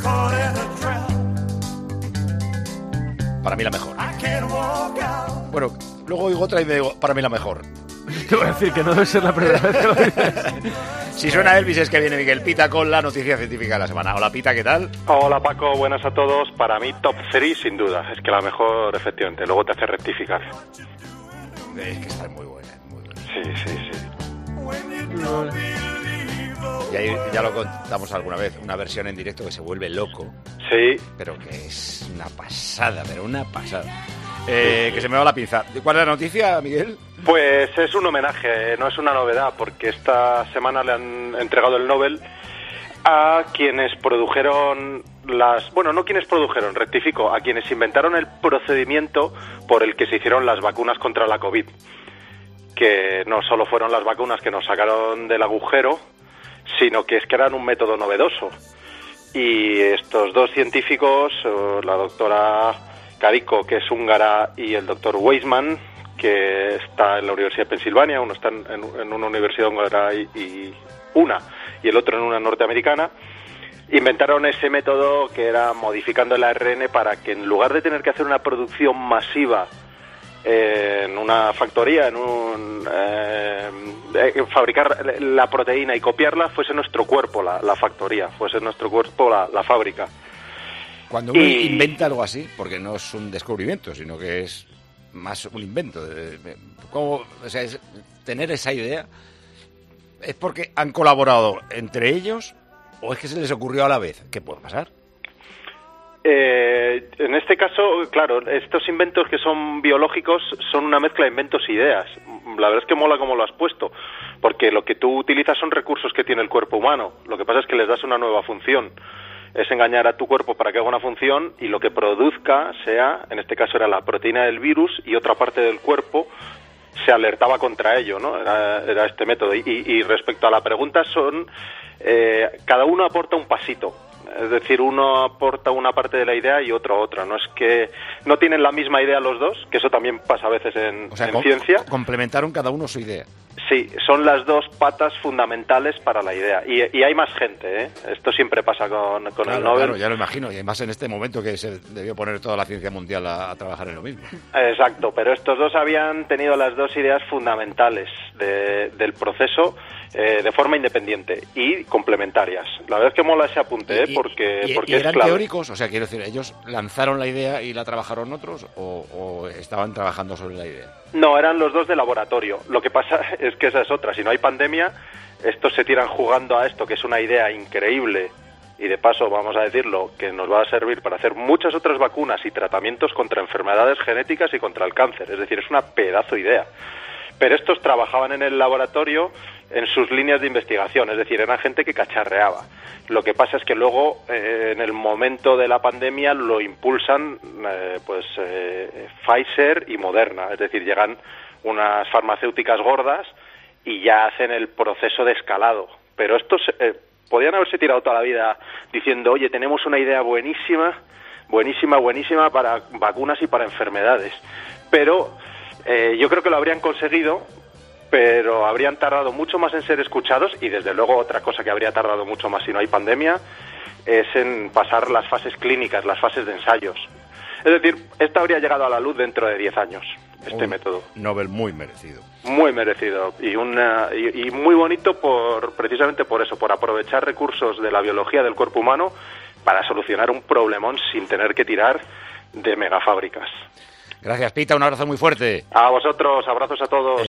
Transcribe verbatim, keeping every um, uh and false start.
Para mí la mejor. Bueno, luego oigo otra y me digo, para mí la mejor. Te voy a decir que no debe ser la primera vez que lo dices. Si suena Elvis es que viene Miguel Pita con la noticia científica de la semana. Hola Pita, ¿qué tal? Hola Paco, buenas a todos. Para mí top tres sin duda. Es que la mejor, efectivamente. Luego te hace rectificar. Es que está muy buena, muy buena. Sí, sí, sí. Y ahí ya lo contamos alguna vez, una versión en directo que se vuelve loco. Sí. Pero que es una pasada, pero una pasada. Eh, que se me va la pinza. ¿Cuál es la noticia, Miguel? Pues es un homenaje, no es una novedad, porque esta semana le han entregado el Nobel a quienes produjeron las... Bueno, no quienes produjeron, rectifico, a quienes inventaron el procedimiento por el que se hicieron las vacunas contra la COVID. Que no solo fueron las vacunas que nos sacaron del agujero, sino que es que eran un método novedoso. Y estos dos científicos, la doctora Carico, que es húngara, y el doctor Weissman, que está en la Universidad de Pensilvania, uno está en, en una universidad húngara y, y una, y el otro en una norteamericana, inventaron ese método que era modificando el A R N para que en lugar de tener que hacer una producción masiva en una factoría, en un eh, fabricar la proteína y copiarla, fuese nuestro cuerpo la, la factoría, fuese nuestro cuerpo la, la fábrica. Cuando uno y... inventa algo así, porque no es un descubrimiento, sino que es más un invento, ¿cómo, o sea, es tener esa idea, es porque han colaborado entre ellos o es que se les ocurrió a la vez? ¿Qué puede pasar? Eh, en este caso, claro, estos inventos que son biológicos son una mezcla de inventos e ideas. La verdad es que mola como lo has puesto, porque lo que tú utilizas son recursos que tiene el cuerpo humano. Lo que pasa es que les das una nueva función. Es engañar a tu cuerpo para que haga una función y lo que produzca sea, en este caso era la proteína del virus, y otra parte del cuerpo se alertaba contra ello, ¿no? Era, era este método. Y, y respecto a la pregunta son, eh, cada uno aporta un pasito. Es decir, uno aporta una parte de la idea y otro otra. No es que no tienen la misma idea los dos, que eso también pasa a veces en, o sea, en com- ciencia. Complementaron cada uno su idea. Sí, son las dos patas fundamentales para la idea. Y, y hay más gente, ¿eh? Esto siempre pasa con, con claro, el Nobel. Claro, ya lo imagino. Y además en este momento que se debió poner toda la ciencia mundial a, a trabajar en lo mismo. Exacto, pero estos dos habían tenido las dos ideas fundamentales de, del proceso eh, de forma independiente y complementarias. La verdad es que mola ese apunte, ¿eh? Y, porque, y, porque y eran es clave. teóricos, o sea, quiero decir, ¿ellos lanzaron la idea y la trabajaron otros o, o estaban trabajando sobre la idea? No, eran los dos de laboratorio. Lo que pasa es que esa es otra. Si no hay pandemia, estos se tiran jugando a esto, que es una idea increíble, y de paso, vamos a decirlo, que nos va a servir para hacer muchas otras vacunas y tratamientos contra enfermedades genéticas y contra el cáncer. Es decir, es una pedazo idea. Pero estos trabajaban en el laboratorio en sus líneas de investigación, es decir, eran gente que cacharreaba. Lo que pasa es que luego, eh, en el momento de la pandemia, lo impulsan eh, pues eh, Pfizer y Moderna, es decir, llegan unas farmacéuticas gordas y ya hacen el proceso de escalado. Pero estos eh, podían haberse tirado toda la vida diciendo, oye, tenemos una idea buenísima, buenísima, buenísima para vacunas y para enfermedades. Pero eh, yo creo que lo habrían conseguido, pero habrían tardado mucho más en ser escuchados y, desde luego, otra cosa que habría tardado mucho más si no hay pandemia es en pasar las fases clínicas, las fases de ensayos. Es decir, esto habría llegado a la luz dentro de diez años, este Un método. Nobel muy merecido. Muy merecido y, una, y, y muy bonito por precisamente por eso, por aprovechar recursos de la biología del cuerpo humano para solucionar un problemón sin tener que tirar de megafábricas. Gracias, Pita, un abrazo muy fuerte. A vosotros, abrazos a todos.